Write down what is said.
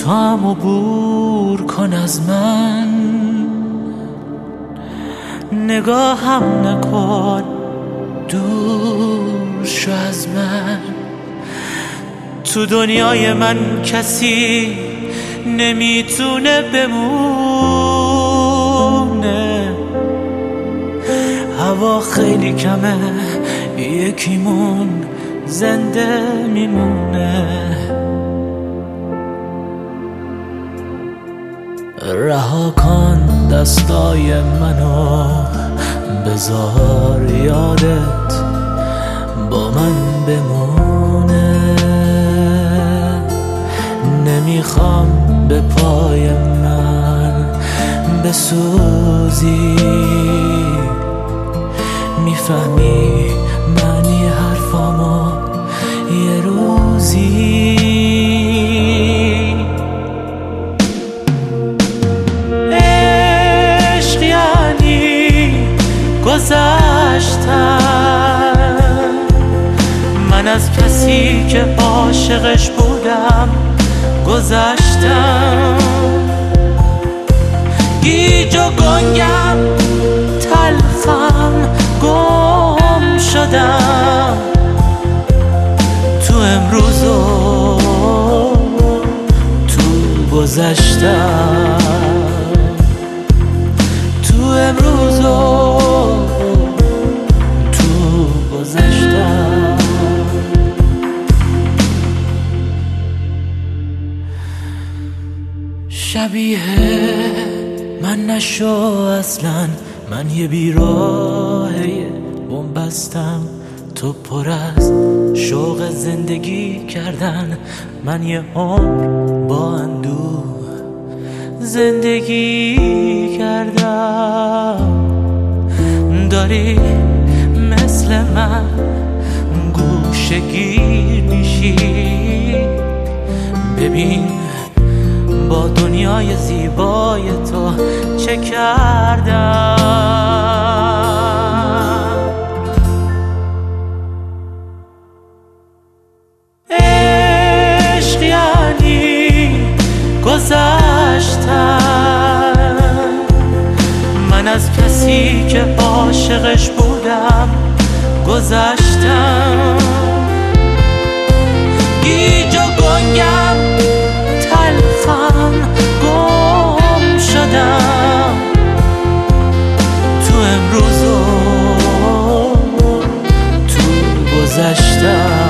تو هم عبور کن از من، نگاهم نکن، دور شو از من. تو دنیای من کسی نمیتونه بمونه، هوا خیلی کمه، یکیمون زنده میمونه. رها کن دستای منو، بذار یادت با من بمونه. نمیخوام به پای من بسوزی، میفهمی معنی حرفامو یه روزی. عشق یعنی گذشتن، من از کسی که عاشقش بودم گذشتم. گیج و گنگم، تلخم، گم شدم تو امروز و تو گذشتم، تو امروز و تو گذشتم. شبیه من نشو اصلا، من یه بیراهه بنبستم، تو پر از شوق زندگی کردن. من یه عمر با اندوه زندگی کردم. داری مثل من گوشه گیر میشی، ببین با دنیای زیبای تو چه کردم. عشق یعنی گذشتن، من از کسی که عاشقش بودم گذشتم. گیج و گنگم، تلخم، گم شدم تو امروز و تو گذشتم.